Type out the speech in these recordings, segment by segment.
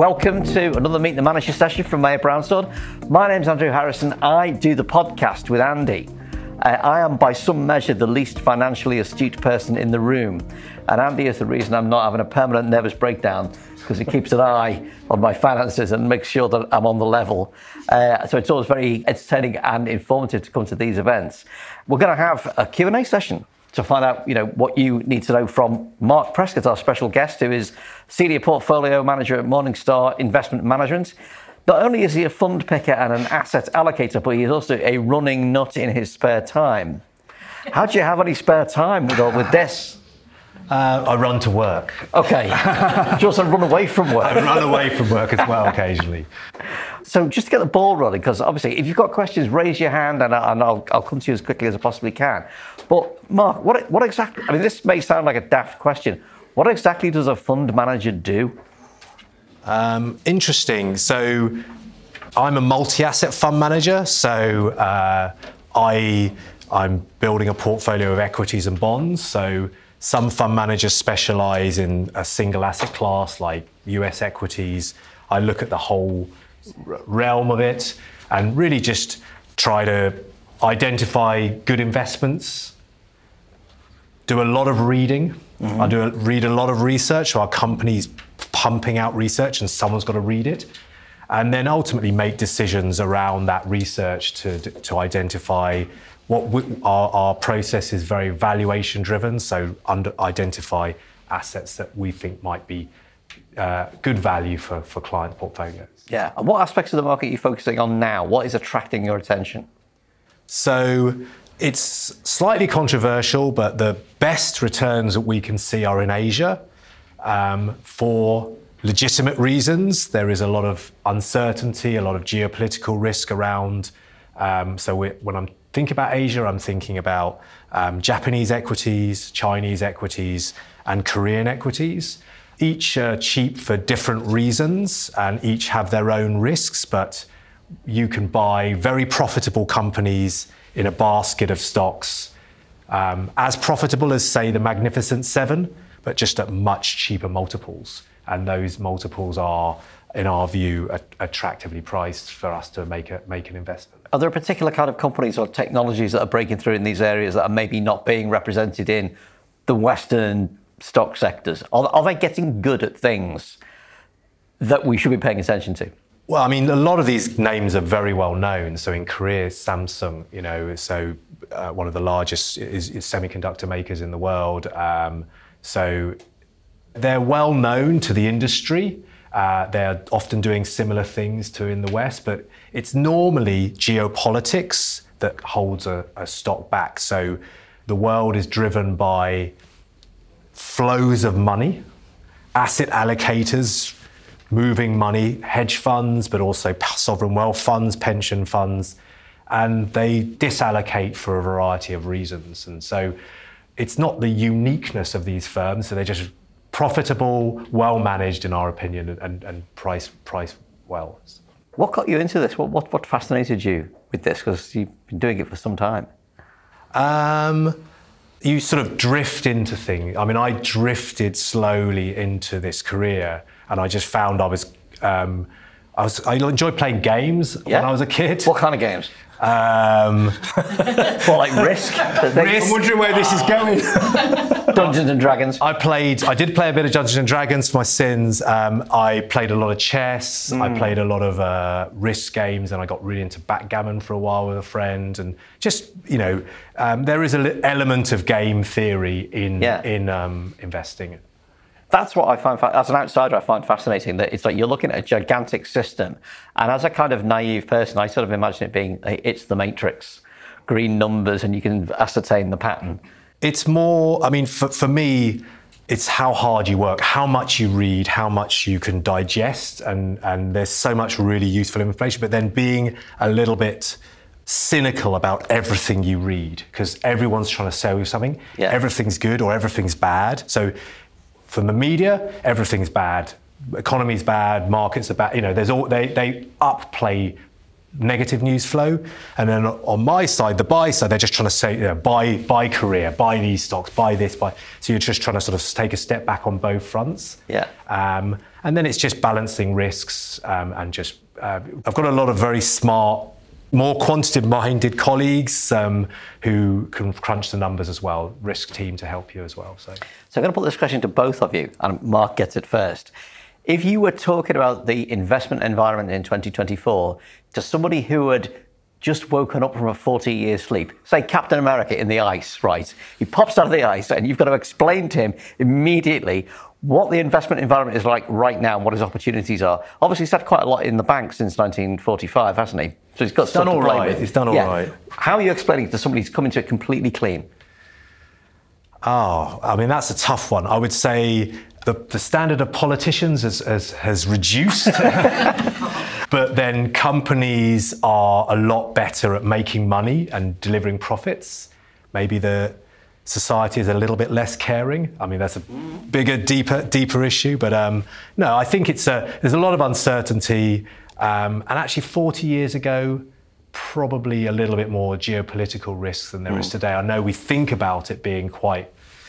Welcome to another Meet the Manager session from Mayer Brownstone. My name's Andrew Harrison. I do the podcast with Andy. I am by some measure the least financially astute person in the room. And Andy is the reason I'm not having a permanent nervous breakdown, because he keeps an eye on my finances and makes sure that I'm on the level. So it's always very entertaining and informative to come to these events. We're going to have a Q&A session to find out, what you need to know from Mark Prescott, our special guest, who is Senior Portfolio Manager at Morningstar Investment Management. Not only is he a fund picker and an asset allocator, but he's also a running nut in his spare time. How do you have any spare time with this? I run to work. Okay. Do you also run away from work? I run away from work as well occasionally. So just to get the ball rolling, because obviously if you've got questions, raise your hand and I'll come to you as quickly as I possibly can. But Mark, what exactly, this may sound like a daft question. What exactly does a fund manager do? Interesting. So I'm a multi-asset fund manager. So I'm building a portfolio of equities and bonds. So some fund managers specialize in a single asset class like US equities. I look at the whole realm of it and really just try to identify good investments, do a lot of reading. I read a lot of research. So our company's pumping out research and someone's got to read it. And then ultimately make decisions around that research to identify what our process is very valuation driven. So identify assets that we think might be good value for client portfolios. Yeah. And what aspects of the market are you focusing on now? What is attracting your attention? So it's slightly controversial, but the best returns that we can see are in Asia for legitimate reasons. There is a lot of uncertainty, a lot of geopolitical risk around. When I'm thinking about Asia, I'm thinking about Japanese equities, Chinese equities, and Korean equities. Each are cheap for different reasons and each have their own risks, but you can buy very profitable companies in a basket of stocks, as profitable as, say, the Magnificent Seven, but just at much cheaper multiples. And those multiples are, in our view, attractively priced for us to make an investment. Are there a particular kind of companies or technologies that are breaking through in these areas that are maybe not being represented in the Western stock sectors? Are they getting good at things that we should be paying attention to? Well, a lot of these names are very well known. So in Korea, Samsung, one of the largest is semiconductor makers in the world. So they're well known to the industry. They're often doing similar things to in the West, but it's normally geopolitics that holds a stock back. So the world is driven by flows of money, asset allocators moving money, hedge funds, but also sovereign wealth funds, pension funds, and they disallocate for a variety of reasons. And so it's not the uniqueness of these firms, so they're just profitable, well managed in our opinion, and priced well. What got you into this? What fascinated you with this? Because you've been doing it for some time. You sort of drift into things. I drifted slowly into this career, and I just found I enjoyed playing games when I was a kid. What kind of games? Like Risk? I'm wondering where this is going. Dungeons and Dragons. I did play a bit of Dungeons and Dragons for my sins. I played a lot of chess. I played a lot of Risk games, and I got really into backgammon for a while with a friend. And just, there is an element of game theory in investing. That's what I find, as an outsider, I find fascinating, that it's like you're looking at a gigantic system. And as a kind of naive person, I sort of imagine it being, it's the Matrix, green numbers, and you can ascertain the pattern. It's more, for me, it's how hard you work, how much you read, how much you can digest. And there's so much really useful information, but then being a little bit cynical about everything you read, because everyone's trying to sell you something. Yeah. Everything's good or everything's bad. So from the media, everything's bad. Economy's bad, markets are bad. They upplay negative news flow. And then on my side, the buy side, they're just trying to say, buy Korea, buy these stocks, buy this, buy. So you're just trying to sort of take a step back on both fronts. Yeah. And then it's just balancing risks and just, I've got a lot of very smart, more quantitative-minded colleagues who can crunch the numbers as well, risk team to help you as well. So I'm going to put this question to both of you, and Mark gets it first. If you were talking about the investment environment in 2024 to somebody who had just woken up from a 40-year sleep, say Captain America in the ice, right? He pops out of the ice and you've got to explain to him immediately what the investment environment is like right now and what his opportunities are. Obviously, he's had quite a lot in the bank since 1945, hasn't he? So he's got stuff to play with. He's done all right. How are you explaining it to somebody who's coming to it completely clean? Oh, I mean, that's a tough one. I would say the standard of politicians has reduced. But then companies are a lot better at making money and delivering profits. Maybe the society is a little bit less caring. I mean, that's a bigger, deeper issue. But no, I think there's a lot of uncertainty. And actually 40 years ago, probably a little bit more geopolitical risks than there is today. I know we think about it being quite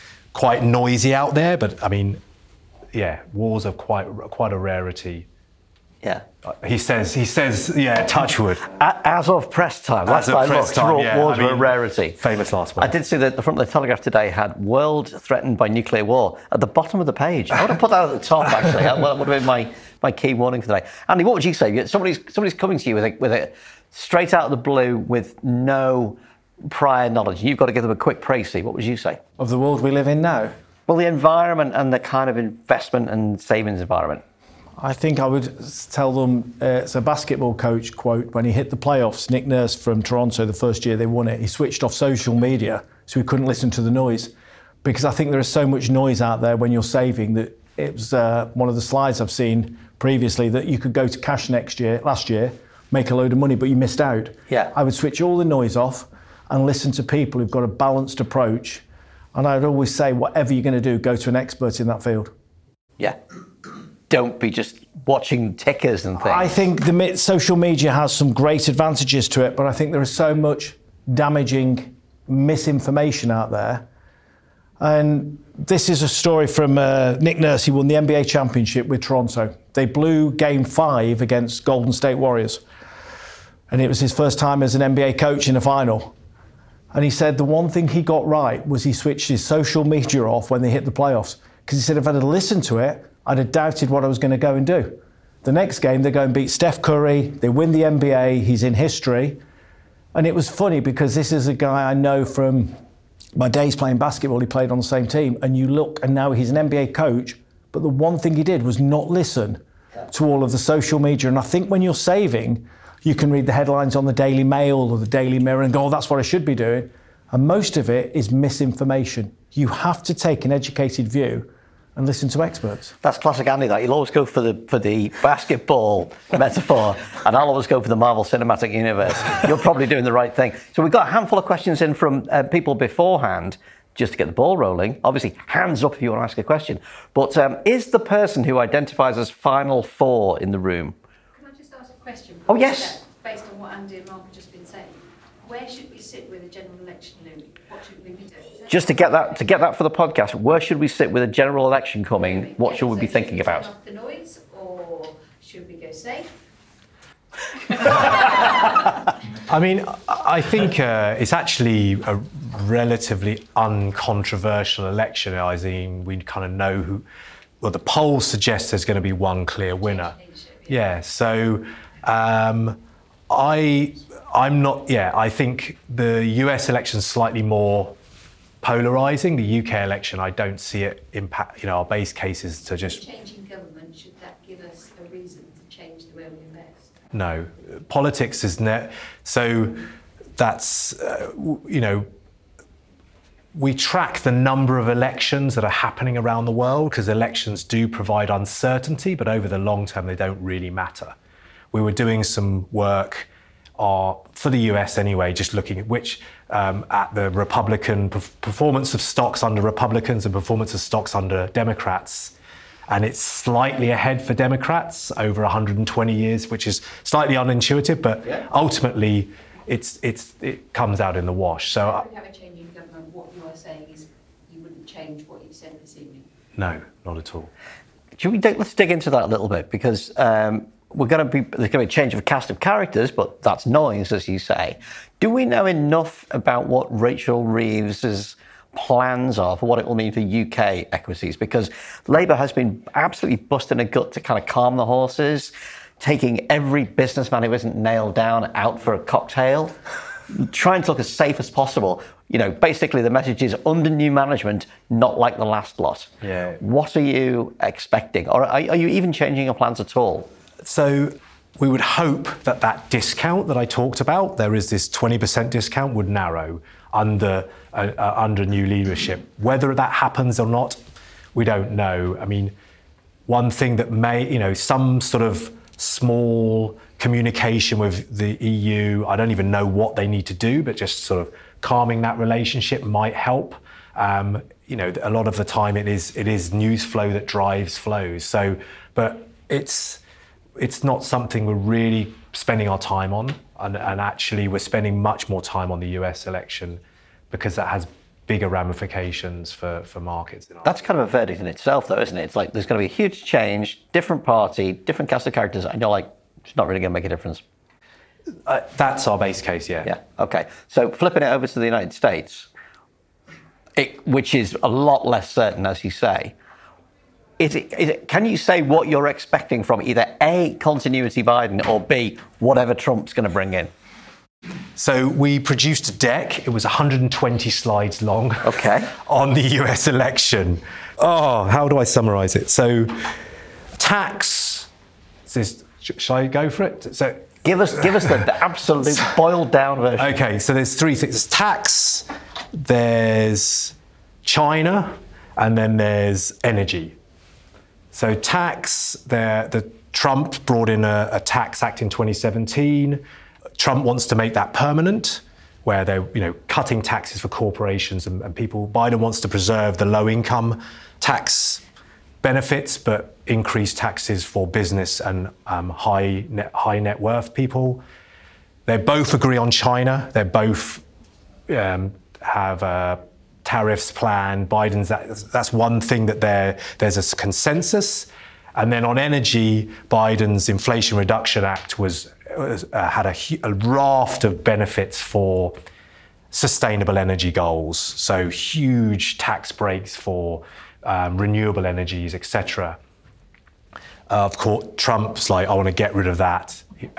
noisy out there, but I mean, yeah, wars are quite a rarity. Yeah. He says, yeah, touch wood. As of press time. Last time I looked, wars were a rarity. Famous last one. I did see that the front of the Telegraph today had "World threatened by nuclear war" at the bottom of the page. I would have put that at the top, actually. That would have been my key warning for today. Andy, what would you say? Somebody's coming to you with a straight out of the blue with no prior knowledge. You've got to give them a quick précis. What would you say? Of the world we live in now? Well, the environment and the kind of investment and savings environment. I think I would tell them, it's a basketball coach quote, when he hit the playoffs, Nick Nurse from Toronto, the first year they won it, he switched off social media so he couldn't listen to the noise. Because I think there is so much noise out there when you're saving that it was one of the slides I've seen previously that you could go to cash last year, make a load of money, but you missed out. Yeah. I would switch all the noise off and listen to people who've got a balanced approach. And I'd always say, whatever you're going to do, go to an expert in that field. Yeah. Don't be just watching tickers and things. I think the social media has some great advantages to it, but I think there is so much damaging misinformation out there. And this is a story from Nick Nurse. He won the NBA championship with Toronto. They blew Game 5 against Golden State Warriors. And it was his first time as an NBA coach in a final. And he said the one thing he got right was he switched his social media off when they hit the playoffs. Because he said if I'd have listened to it, I'd have doubted what I was going to go and do. The next game, they go and beat Steph Curry. They win the NBA. He's in history. And it was funny because this is a guy I know from my days playing basketball. He played on the same team. And you look, and now he's an NBA coach. But the one thing he did was not listen to all of the social media. And I think when you're saving, you can read the headlines on the Daily Mail or the Daily Mirror and go, oh, that's what I should be doing. And most of it is misinformation. You have to take an educated view and listen to experts. That's classic Andy, that. He'll always go for the basketball metaphor, and I'll always go for the Marvel Cinematic Universe. You're probably doing the right thing. So we've got a handful of questions in from people beforehand, just to get the ball rolling. Obviously, hands up if you want to ask a question. But is the person who identifies as Final Four in the room? Can I just ask a question? Oh, yes. Based on what Andy and Mark have just been saying, where should we sit with a general election looming? What should we be doing? Just to get that for the podcast, where should we sit with a general election coming? What should we be thinking about? Turn off the noise, or should we go safe? I mean, I think it's actually a relatively uncontroversial election. I mean, we kind of know who. Well, the polls suggest there's going to be one clear winner. Yeah. So I'm not. Yeah, I think the US election is slightly more polarising. The UK election, I don't see it impact. You know, our base case is to just changing government. Should that give us a reason to change the way we invest? No, politics is so that's you know. We track the number of elections that are happening around the world because elections do provide uncertainty, but over the long term, they don't really matter. We were doing some work for the US anyway, just looking at at the Republican performance of stocks under Republicans and performance of stocks under Democrats. And it's slightly ahead for Democrats over 120 years, which is slightly unintuitive, but ultimately it comes out in the wash. So if we have a changing government, what you are saying is you wouldn't change what you said this evening? No, not at all. let's dig into that a little bit, because there's going to be a change of cast of characters, but that's noise, as you say. Do we know enough about what Rachel Reeves's plans are for what it will mean for UK equities? Because Labour has been absolutely busting a gut to kind of calm the horses, taking every businessman who isn't nailed down out for a cocktail, trying to look as safe as possible. Basically the message is under new management, not like the last lot. Yeah. What are you expecting? Or are you even changing your plans at all? So we would hope that discount that I talked about, there is this 20% discount, would narrow under new leadership. Whether that happens or not, we don't know. I mean, one thing that may, some sort of small communication with the EU, I don't even know what they need to do, but just sort of calming that relationship might help. A lot of the time it is news flow that drives flows. So, but it's not something we're really spending our time on, and actually we're spending much more time on the US election because that has bigger ramifications for markets. That's kind of a verdict in itself, though, isn't it? It's like there's going to be a huge change, different party, different cast of characters, and you're like, it's not really going to make a difference. That's our base case, yeah. Yeah, okay. So flipping it over to the United States, which is a lot less certain, as you say, can you say what you're expecting from either A, continuity Biden, or B, whatever Trump's going to bring in? So we produced a deck. It was 120 slides long. Okay. On the US election. Oh, how do I summarize it? So tax. Shall I go for it? So give us the absolute boiled down version. Okay, so there's three things. There's tax, there's China, and then there's energy. So tax, the Trump brought in a tax act in 2017. Trump wants to make that permanent, where they're cutting taxes for corporations and people. Biden wants to preserve the low income tax benefits, but increase taxes for business and high net worth people. They both agree on China. They both have tariffs planned. That's one thing that there's a consensus. And then on energy, Biden's Inflation Reduction Act had a raft of benefits for sustainable energy goals. So huge tax breaks for renewable energies, etc. Of course, Trump's like, I want to get rid of that.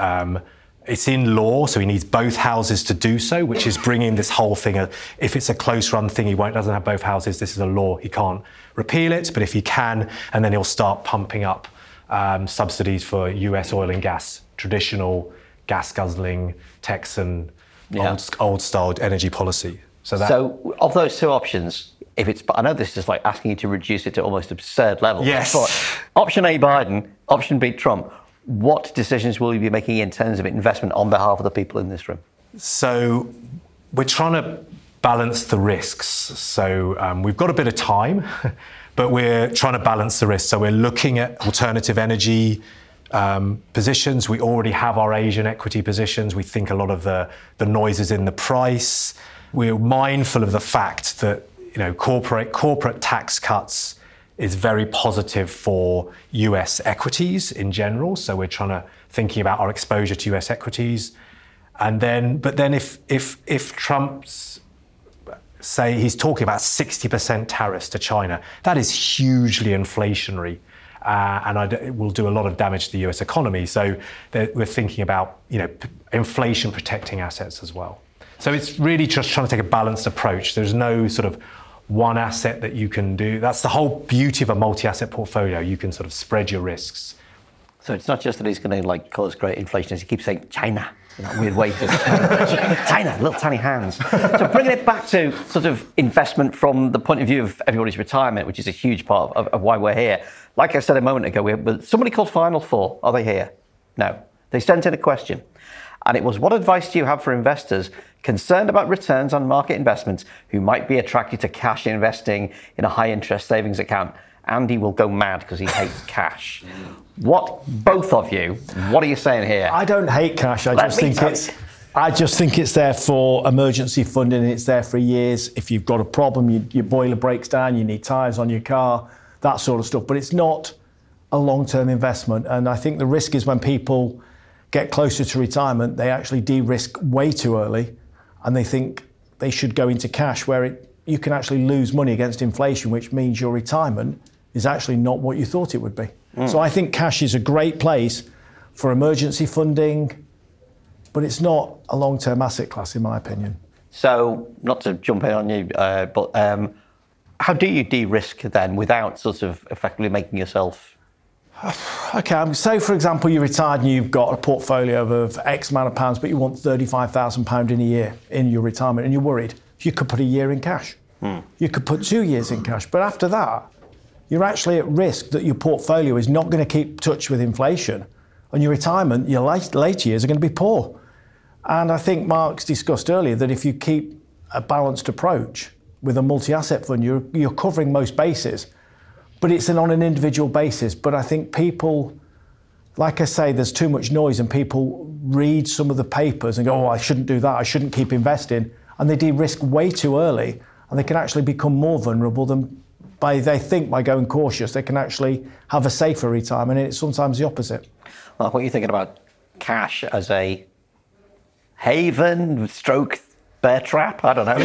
It's in law, so he needs both houses to do so, which is bringing this whole thing. If it's a close-run thing, he doesn't have both houses. This is a law. He can't repeal it, but if he can, and then he'll start pumping up subsidies for US oil and gas, traditional gas-guzzling Texan, old-style energy policy. So of those two options, I know this is like asking you to reduce it to almost absurd levels. Yes. But option A, Biden, option B, Trump. What decisions will you be making in terms of investment on behalf of the people in this room? So we're trying to balance the risks. So we've got a bit of time, but we're trying to balance the risks. So we're looking at alternative energy positions. We already have our Asian equity positions. We think a lot of the noise is in the price. We're mindful of the fact that corporate tax cuts is very positive for US equities in general. So we're thinking about our exposure to US equities. But then if Trump's, say he's talking about 60% tariffs to China, that is hugely inflationary. And it will do a lot of damage to the US economy. So we're thinking about, inflation protecting assets as well. So it's really just trying to take a balanced approach. There's no sort of one asset that you can do. That's the whole beauty of a multi-asset portfolio. You can sort of spread your risks. So it's not just that he's going to cause great inflation, as he keeps saying China in that weird way. China, little tiny hands. So bringing it back to sort of investment from the point of view of everybody's retirement, which is a huge part of why we're here. Like I said a moment ago, we have somebody called Final Four. Are they here? No. They sent in a question. And it was, what advice do you have for investors concerned about returns on market investments who might be attracted to cash investing in a high interest savings account? Andy will go mad because he hates cash. Both of you, what are you saying here? I don't hate cash. I just think it's there for emergency funding. It's there for years. If you've got a problem, your boiler breaks down, you need tyres on your car, that sort of stuff. But it's not a long-term investment. And I think the risk is when people get closer to retirement, they actually de-risk way too early and they think they should go into cash, where you can actually lose money against inflation, which means your retirement is actually not what you thought it would be. So I think cash is a great place for emergency funding, but it's not a long-term asset class, in my opinion. So, not to jump in on you, but how do you de-risk then without sort of effectively making yourself? Okay, so for example, you're retired and you've got a portfolio of X amount of pounds, but you want £35,000 in a year in your retirement and you're worried. You could put a year in cash. You could put 2 years in cash. But after that, you're actually at risk that your portfolio is not going to keep touch with inflation. And your retirement, your later years are going to be poor. And I think Mark's discussed earlier that if you keep a balanced approach with a multi-asset fund, you're covering most bases. But it's on an individual basis. But I think people, like I say, there's too much noise and people read some of the papers and go, oh, I shouldn't do that, I shouldn't keep investing. And they de-risk way too early and they can actually become more vulnerable than by going cautious, they can actually have a safer retirement, and it's sometimes the opposite. Mark, what are you thinking about cash as a haven, stroke, bear trap? I don't know.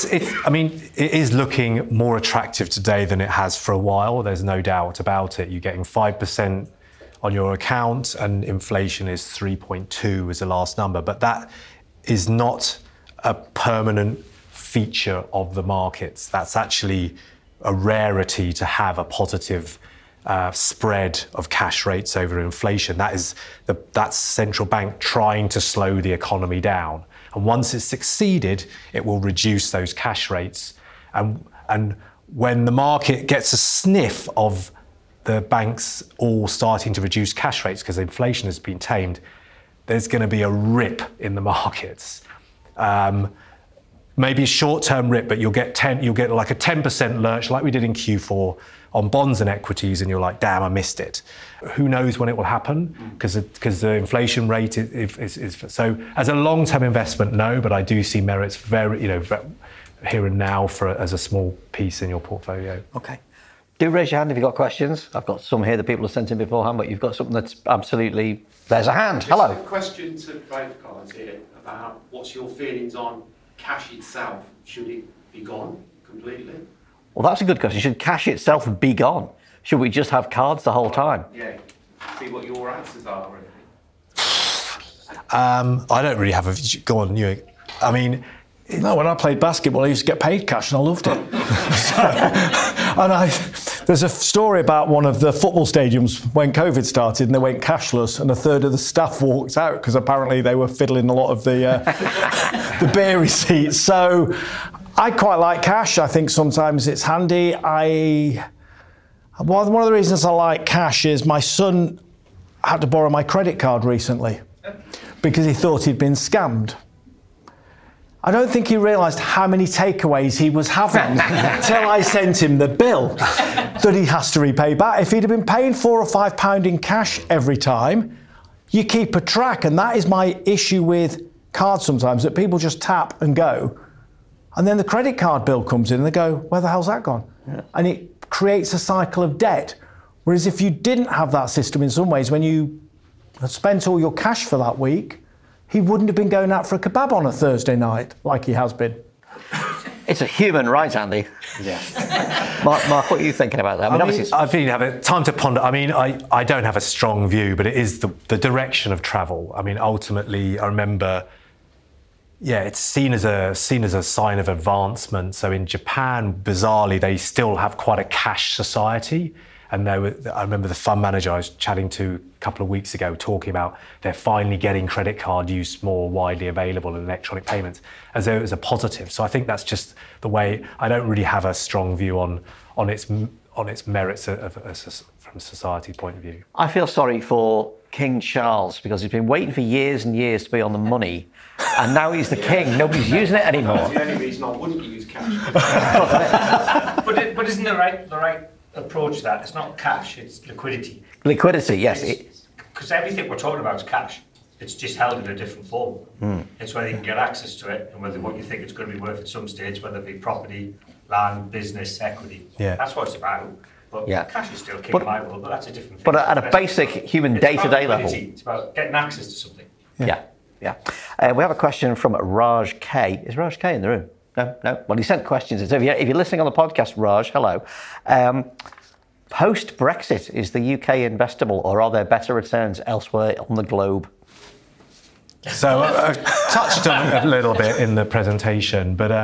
It is looking more attractive today than it has for a while. There's no doubt about it. You're getting 5% on your account and inflation is 3.2 as the last number. But that is not a permanent feature of the markets. That's actually a rarity to have a positive spread of cash rates over inflation. That's central bank trying to slow the economy down. And once it's succeeded, it will reduce those cash rates. And when the market gets a sniff of the banks all starting to reduce cash rates because inflation has been tamed, there's going to be a rip in the markets. Maybe a short-term rip, but you'll get like a 10% lurch like we did in Q4 on bonds and equities, and you're like, damn, I missed it. Who knows when it will happen? Because the inflation rate is so. As a long-term investment, no, but I do see merits very, here and now as a small piece in your portfolio. Okay. Do raise your hand if you've got questions. I've got some here that people have sent in beforehand, but you've got something that's absolutely... There's a hand. Just Hello. A question to both guys here about what's your feelings on cash itself? Should it be gone completely? Well, that's a good question. Should cash itself be gone? Should we just have cards the whole time? Yeah. See what your answers are. Really. I don't really have a... Go on, you. I mean... No, when I played basketball, I used to get paid cash and I loved it. There's a story about one of the football stadiums when COVID started and they went cashless and a third of the staff walked out because apparently they were fiddling a lot of the beer receipts. So I quite like cash. I think sometimes it's handy. One of the reasons I like cash is my son had to borrow my credit card recently because he thought he'd been scammed. I don't think he realised how many takeaways he was having until I sent him the bill that he has to repay back. If he'd have been paying £4 or £5 in cash every time, you keep a track. And that is my issue with cards sometimes, that people just tap and go. And then the credit card bill comes in and they go, where the hell's that gone? Yeah. And it creates a cycle of debt. Whereas if you didn't have that system in some ways, when you had spent all your cash for that week, he wouldn't have been going out for a kebab on a Thursday night like he has been. It's a human right, Andy. Yeah. Mark, what are you thinking about that? I've been having time to ponder. I mean, I don't have a strong view, but it is the direction of travel. I mean, ultimately, I remember, it's seen as a sign of advancement. So in Japan, bizarrely, they still have quite a cash society. And I remember the fund manager I was chatting to a couple of weeks ago talking about they're finally getting credit card use more widely available in electronic payments, as though it was a positive. So I think that's just the way. I don't really have a strong view on its merits from a society point of view. I feel sorry for King Charles because he's been waiting for years and years to be on the money, and now he's the king. Nobody's using it anymore. That's the only reason I wouldn't use cash. but isn't the right approach to that? It's not cash, it's liquidity. Liquidity, yes. Because everything we're talking about is cash. It's just held in a different form. It's whether you can get access to it and whether what you think it's going to be worth at some stage, whether it be property, land, business, equity. Yeah. That's what it's about. But Yeah. cash is still king But- in my world, but that's a different thing. But at a It's basic human it's about day-to-day level. liquidity. It's about getting access to something. Yeah. We have a question from Raj K. Is Raj K in the room? No. Well, he sent questions. So if you're listening on the podcast, Raj, hello. Post-Brexit, is the UK investable, or are there better returns elsewhere on the globe? So I've touched on it a little bit in the presentation, but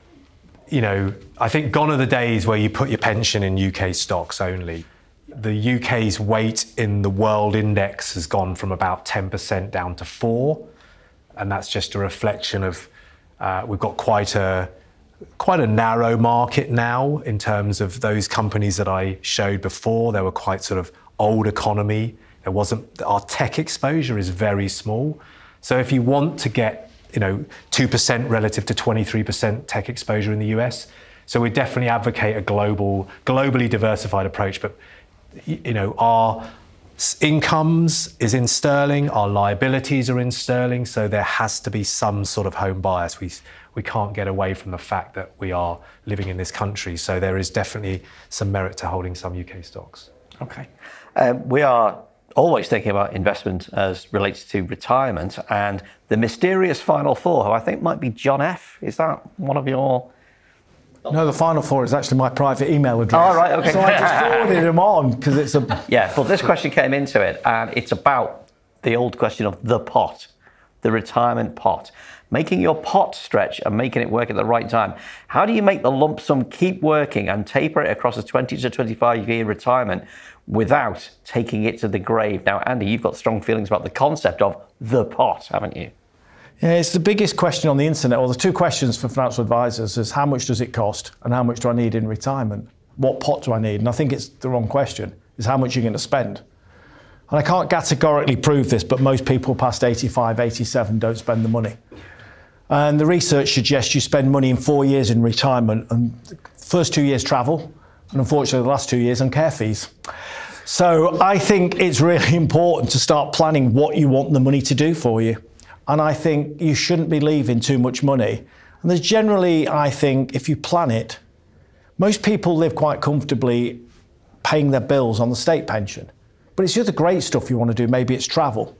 I think gone are the days where you put your pension in UK stocks only. The UK's weight in the world index has gone from about 10% down to 4%, and that's just a reflection of we've got quite a narrow market now in terms of those companies that I showed before. They were quite sort of old economy. Our tech exposure is very small. So if you want to get 2% relative to 23% tech exposure in the US, so we definitely advocate a globally diversified approach. But our incomes is in sterling, our liabilities are in sterling, so there has to be some sort of home bias. We can't get away from the fact that we are living in this country. So there is definitely some merit to holding some UK stocks. Okay. We are always thinking about investment as relates to retirement, and the mysterious Final Four, who I think might be John F. Is that one of your... No, the Final Four is actually my private email address. Oh, right, okay. So I just forwarded them on because it's a... Yeah, well, this question came into it, and it's about the old question of the pot, the retirement pot. Making your pot stretch and making it work at the right time. How do you make the lump sum keep working and taper it across a 20 to 25-year retirement without taking it to the grave? Now, Andy, you've got strong feelings about the concept of the pot, haven't you? Yeah, it's the biggest question on the internet. Well, the two questions for financial advisors is how much does it cost and how much do I need in retirement? What pot do I need? And I think it's the wrong question, is how much you're going to spend. And I can't categorically prove this, but most people past 85, 87 don't spend the money. And the research suggests you spend money in 4 years in retirement, and the first 2 years travel, and unfortunately the last 2 years on care fees. So I think it's really important to start planning what you want the money to do for you. And I think you shouldn't be leaving too much money. And there's generally, I think, if you plan it, most people live quite comfortably paying their bills on the state pension. But it's the other great stuff you want to do. Maybe it's travel.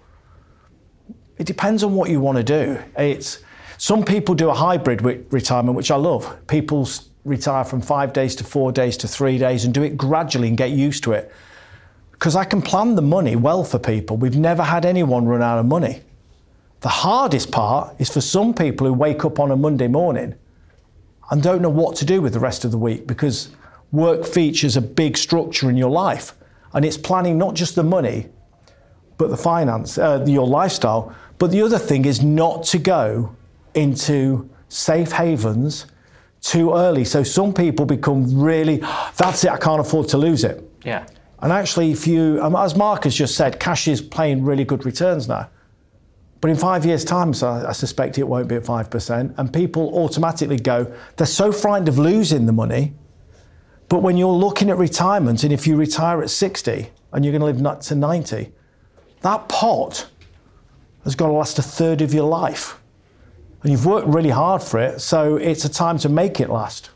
It depends on what you want to do. Some people do a hybrid retirement, which I love. People retire from 5 days to 4 days to 3 days and do it gradually and get used to it. Because I can plan the money well for people. We've never had anyone run out of money. The hardest part is for some people who wake up on a Monday morning and don't know what to do with the rest of the week because work features a big structure in your life. And it's planning not just the money, but the finance, your lifestyle. But the other thing is not to go into safe havens too early. So some people become really, that's it, I can't afford to lose it. Yeah. And actually, if you, as Mark has just said, cash is paying really good returns now. But in 5 years' time, so I suspect it won't be at 5%. And people automatically go, they're so frightened of losing the money. But when you're looking at retirement, and if you retire at 60 and you're going to live to 90, that pot has got to last a third of your life. And you've worked really hard for it, so it's a time to make it last.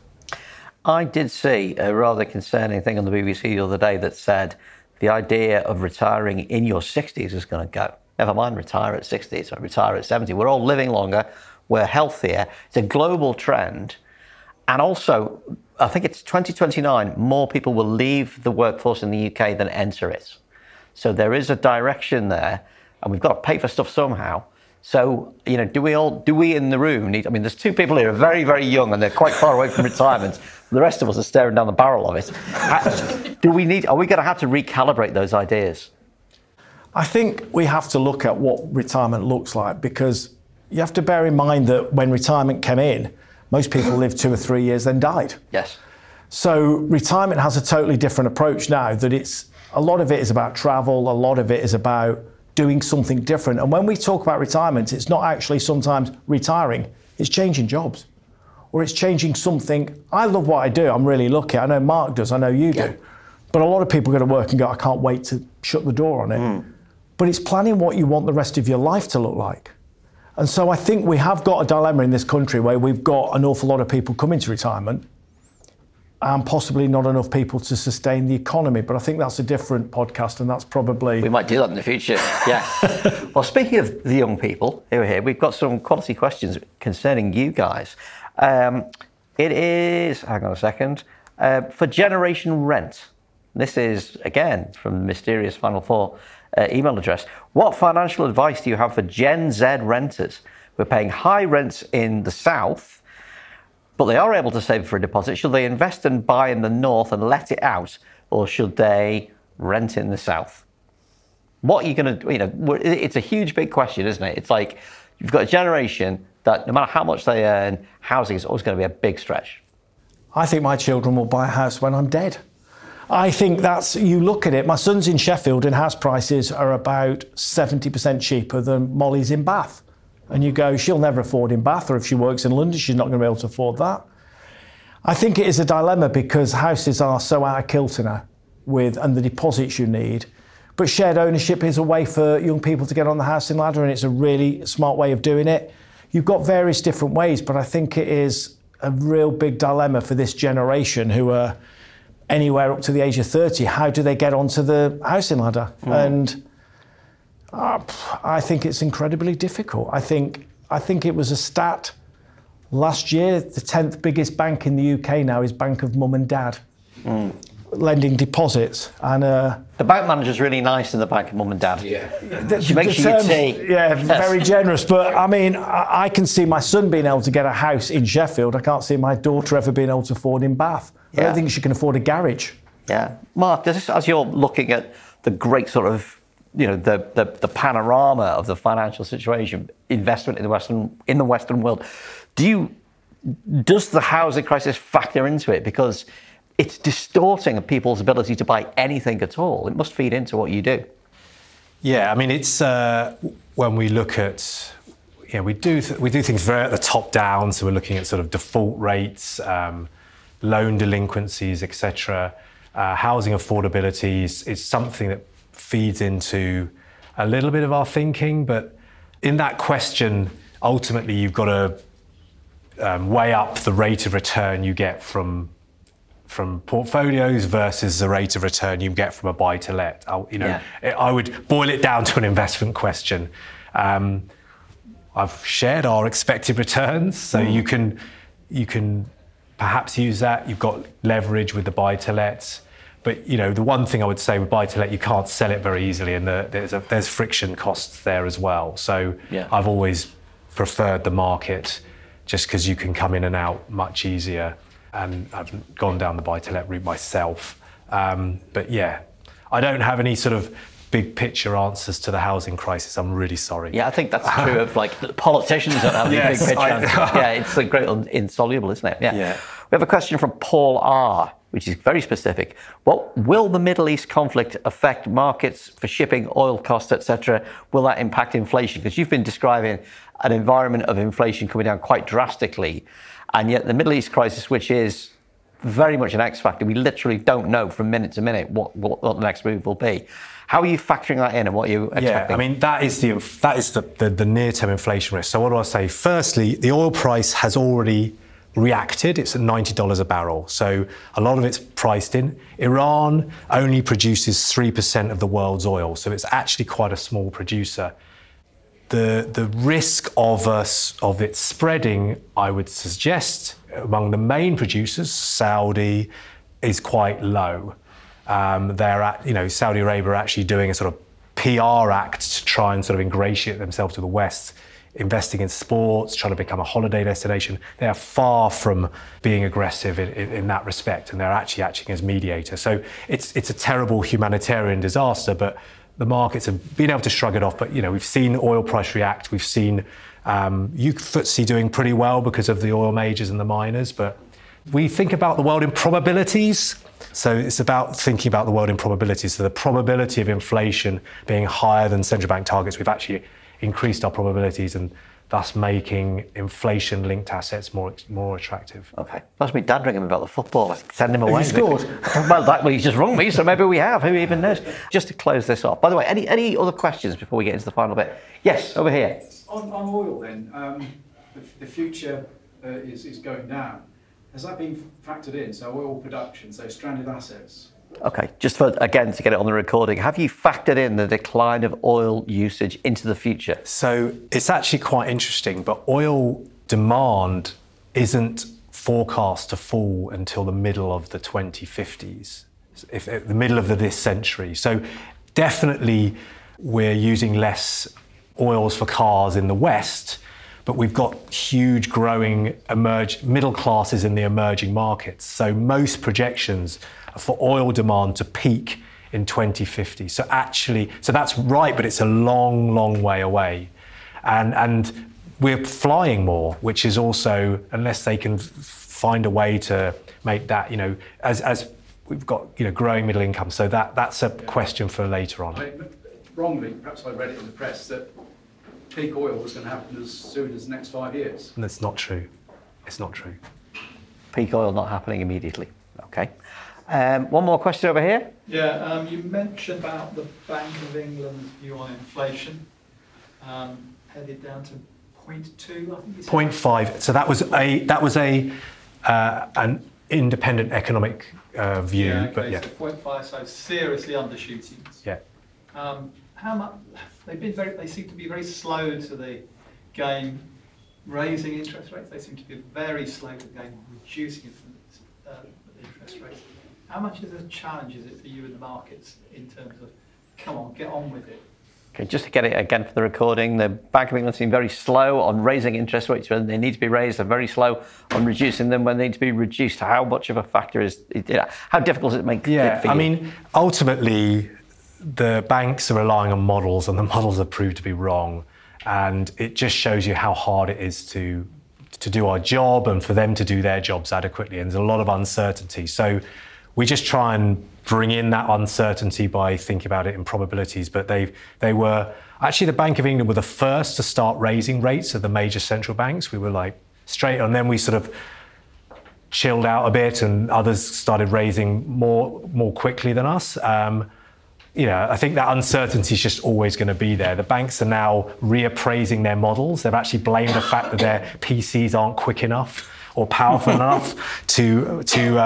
I did see a rather concerning thing on the BBC the other day that said the idea of retiring in your 60s is going to go. Never mind retire at 60, so retire at 70. We're all living longer, we're healthier. It's a global trend. And also, I think it's 2029, more people will leave the workforce in the UK than enter it. So there is a direction there, and we've got to pay for stuff somehow. So, do we in the room need, there's two people here who are very, very young and they're quite far away from retirement. The rest of us are staring down the barrel of it. Are we going to have to recalibrate those ideas? I think we have to look at what retirement looks like, because you have to bear in mind that when retirement came in, most people lived 2 or 3 years, then died. Yes. So retirement has a totally different approach now, that a lot of it is about travel, a lot of it is about doing something different. And when we talk about retirement, it's not actually sometimes retiring, it's changing jobs. Or it's changing something. I love what I do, I'm really lucky. I know Mark does, I know you do. But a lot of people go to work and go, I can't wait to shut the door on it. But it's planning what you want the rest of your life to look like. And so I think we have got a dilemma in this country where we've got an awful lot of people coming to retirement and possibly not enough people to sustain the economy. But I think that's a different podcast, and that's probably... We might do that in the future, yeah. Well, speaking of the young people who are here, we've got some quality questions concerning you guys. It is, hang on a second, for Generation Rent. This is, again, from the mysterious Final Four email address. What financial advice do you have for Gen Z renters who are paying high rents in the south, but they are able to save for a deposit? Should they invest and buy in the north and let it out, or should they rent in the south? What are you going to, it's a huge, big question, isn't it? It's like you've got a generation that no matter how much they earn, housing is always going to be a big stretch. I think my children will buy a house when I'm dead. I think that's, you look at it, my son's in Sheffield and house prices are about 70% cheaper than Molly's in Bath. And you go, she'll never afford in Bath, or if she works in London, she's not going to be able to afford that. I think it is a dilemma because houses are so out of kilter now and the deposits you need. But shared ownership is a way for young people to get on the housing ladder, and it's a really smart way of doing it. You've got various different ways, but I think it is a real big dilemma for this generation who are anywhere up to the age of 30. How do they get onto the housing ladder? And I think it's incredibly difficult. I think it was a stat last year, the 10th biggest bank in the UK now is Bank of Mum and Dad, lending deposits. And the bank manager's really nice in the Bank of Mum and Dad. Yeah. She makes you your tea. Yeah, very generous. But I mean, I can see my son being able to get a house in Sheffield. I can't see my daughter ever being able to afford in Bath. I don't think she can afford a garage. Yeah. Mark, as you're looking at the great sort of, the panorama of the financial situation, investment in the Western world, does the housing crisis factor into it? Because it's distorting people's ability to buy anything at all. It must feed into what you do. Yeah, I mean, it's when we look at, we do things very at the top down. So we're looking at sort of default rates, loan delinquencies, etc. Housing affordability is something that feeds into a little bit of our thinking. But in that question, ultimately, you've got to weigh up the rate of return you get from portfolios versus the rate of return you get from a buy-to-let. I would boil it down to an investment question. I've shared our expected returns, so you can perhaps use that. You've got leverage with the buy-to-lets. But the one thing I would say with buy-to-let, you can't sell it very easily, and there's friction costs there as well. So I've always preferred the market just because you can come in and out much easier. And I've gone down the buy-to-let route myself. But I don't have any sort of big picture answers to the housing crisis. I'm really sorry. Yeah, I think that's true of the politicians don't have any big picture answers. Yeah, it's a great insoluble, isn't it? Yeah. We have a question from Paul R, which is very specific. What will the Middle East conflict affect markets for shipping, oil costs, etc.? Will that impact inflation? Because you've been describing an environment of inflation coming down quite drastically. And yet the Middle East crisis, which is very much an X factor, we literally don't know from minute to minute what the next move will be. How are you factoring that in, and what are you expecting? Yeah, I mean, that is the near-term inflation risk. So what do I say? Firstly, the oil price has already reacted. It's at $90 a barrel. So a lot of it's priced in. Iran only produces 3% of the world's oil. So it's actually quite a small producer. The risk of it spreading, I would suggest, among the main producers, Saudi, is quite low. Saudi Arabia are actually doing a sort of PR act to try and sort of ingratiate themselves to the West, investing in sports, trying to become a holiday destination. They are far from being aggressive in that respect, and they're actually acting as mediator. So it's a terrible humanitarian disaster, but the markets have been able to shrug it off. But we've seen oil price react. We've seen FTSE doing pretty well because of the oil majors and the miners. But we think about the world in probabilities. So it's about thinking about the world in probabilities. So the probability of inflation being higher than central bank targets, we've actually increased our probabilities, and thus making inflation-linked assets more attractive. Okay. That's me dad ringing me about the football. I send him away. Have you scored? Well, he's just rung me, so maybe we have. Who even knows? Just to close this off. By the way, any other questions before we get into the final bit? Yes, over here. On oil then, the future is going down. Has that been factored in? So oil production, so stranded assets. Okay, just for, again, to get it on the recording, have you factored in the decline of oil usage into the future? So it's actually quite interesting, but oil demand isn't forecast to fall until the middle of the 2050s, if the middle of this century. So definitely we're using less oils for cars in the West, but we've got huge growing middle classes in the emerging markets. So most projections are for oil demand to peak in 2050. So that's right, but it's a long, long way away. And we're flying more, which is also, unless they can find a way to make that, as we've got, growing middle income. So that's a question for later on. Wrongly, perhaps I read it in the press that peak oil was going to happen as soon as the next 5 years. And that's not true. It's not true. Peak oil not happening immediately. Okay. One more question over here. Yeah, you mentioned about the Bank of England's view on inflation, headed down to 0.2, I think you said. 0.5. So that was an independent economic view, yeah, okay, but yeah. So 0.5, so seriously undershooting. Yeah. How much? They seem to be very slow to the game raising interest rates. They seem to be very slow to the game reducing interest rates. How much of a challenge is it for you in the markets in terms of, come on, get on with it? Okay, just to get it again for the recording, the Bank of England seem very slow on raising interest rates when they need to be raised. They're very slow on reducing them when they need to be reduced. How much of a factor is it? How difficult does it make it for you? I mean, ultimately, the banks are relying on models, and the models have proved to be wrong. And it just shows you how hard it is to do our job and for them to do their jobs adequately. And there's a lot of uncertainty. So we just try and bring in that uncertainty by thinking about it in probabilities. But they were actually, the Bank of England were the first to start raising rates of the major central banks. We were like straight on. Then we sort of chilled out a bit, and others started raising more quickly than us. I think that uncertainty is just always going to be there. The banks are now reappraising their models. They've actually blamed the fact that their PCs aren't quick enough or powerful enough to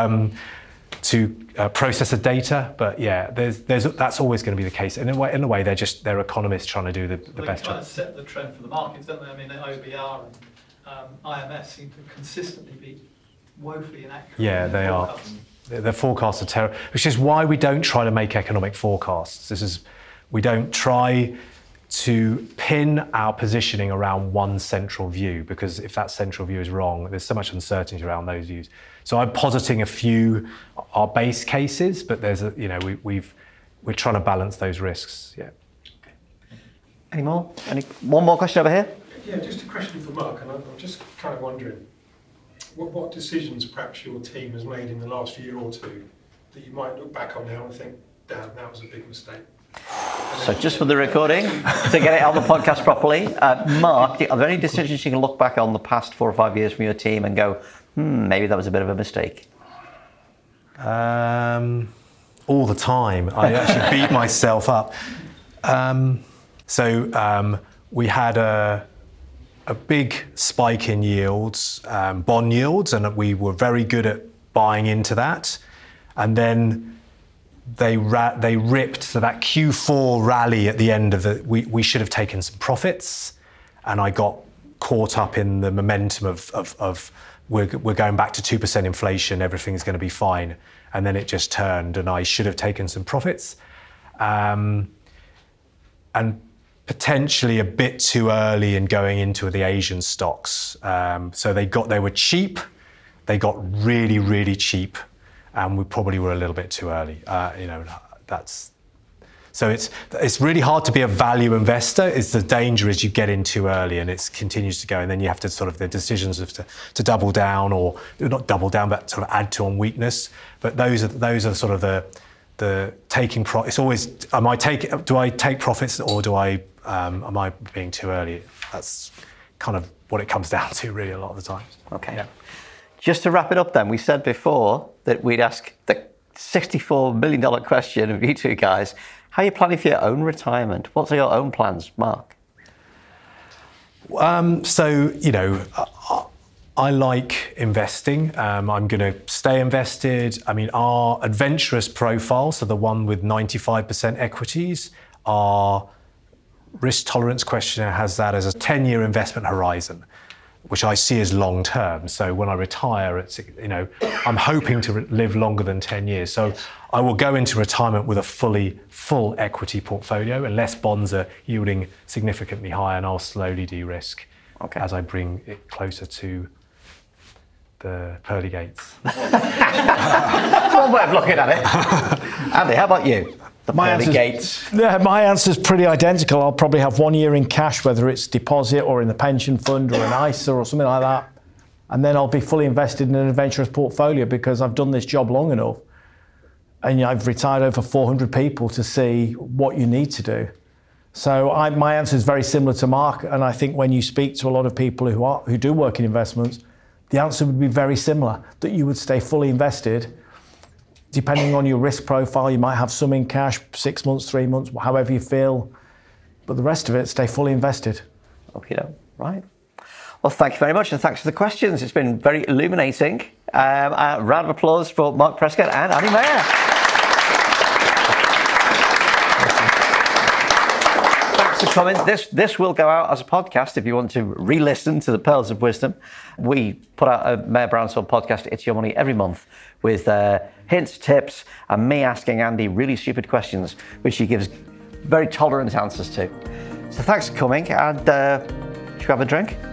process the data. But yeah, that's always going to be the case. And in a way, they're economists trying to do the best job. They set the trend for the markets, don't they? I mean, OBR and IMF seem to consistently be woefully inaccurate. Yeah, they are. The forecasts are terrible, which is why we don't try to make economic forecasts. We don't try to pin our positioning around one central view, because if that central view is wrong, there's so much uncertainty around those views. So I'm positing a few our base cases, but we're trying to balance those risks. Yeah. Any more? One more question over here? Yeah, just a question for Mark, and I'm just kind of wondering, what decisions perhaps your team has made in the last year or two that you might look back on now and think, damn, that was a big mistake? So just for the recording, to get it on the podcast properly, Mark, are there any decisions you can look back on the past 4 or 5 years from your team and go, maybe that was a bit of a mistake? All the time. I actually beat myself up. We had a big spike in yields, bond yields, and we were very good at buying into that. And then they ripped, so that Q4 rally at the end of we should have taken some profits, and I got caught up in the momentum of we're going back to 2% inflation, everything's going to be fine. And then it just turned, and I should have taken some profits. And potentially a bit too early in going into the Asian stocks. So they were cheap, they got really, really cheap, and we probably were a little bit too early. So it's really hard to be a value investor. The danger is you get in too early and it continues to go, and then you have to sort of the decisions of to double down, or not double down, but sort of add to on weakness. But those are sort of the taking profit. It's always do I take profits, or do I am I being too early? That's kind of what it comes down to really a lot of the times. Okay. Yeah. Just to wrap it up then, we said before that we'd ask the $64 million question of you two guys. How are you planning for your own retirement? What are your own plans, Mark? I like investing. I'm going to stay invested. I mean, our adventurous profile, so the one with 95% equities, our risk tolerance questionnaire has that as a 10-year investment horizon, which I see as long term. So when I retire, it's, I'm hoping to live longer than 10 years. So I will go into retirement with a full equity portfolio, unless bonds are yielding significantly higher, and I'll slowly de-risk as I bring it closer to the pearly gates. One way of looking at it. Andy, how about you? The pearly gates. Yeah, my answer's pretty identical. I'll probably have 1 year in cash, whether it's deposit or in the pension fund or an ISA or something like that. And then I'll be fully invested in an adventurous portfolio because I've done this job long enough. And I've retired over 400 people to see what you need to do. So my answer is very similar to Mark. And I think when you speak to a lot of people who do work in investments, the answer would be very similar, that you would stay fully invested. Depending on your risk profile, you might have some in cash, 6 months, 3 months, however you feel. But the rest of it, stay fully invested. Okay, right. Well, thank you very much, and thanks for the questions. It's been very illuminating. A round of applause for Mark Prescott and Andy Mayer. Thanks for coming. This will go out as a podcast if you want to re-listen to the Pearls of Wisdom. We put out a Mayer Brownstold podcast, It's Your Money, every month with hints, tips, and me asking Andy really stupid questions, which he gives very tolerant answers to. So thanks for coming, and should we have a drink?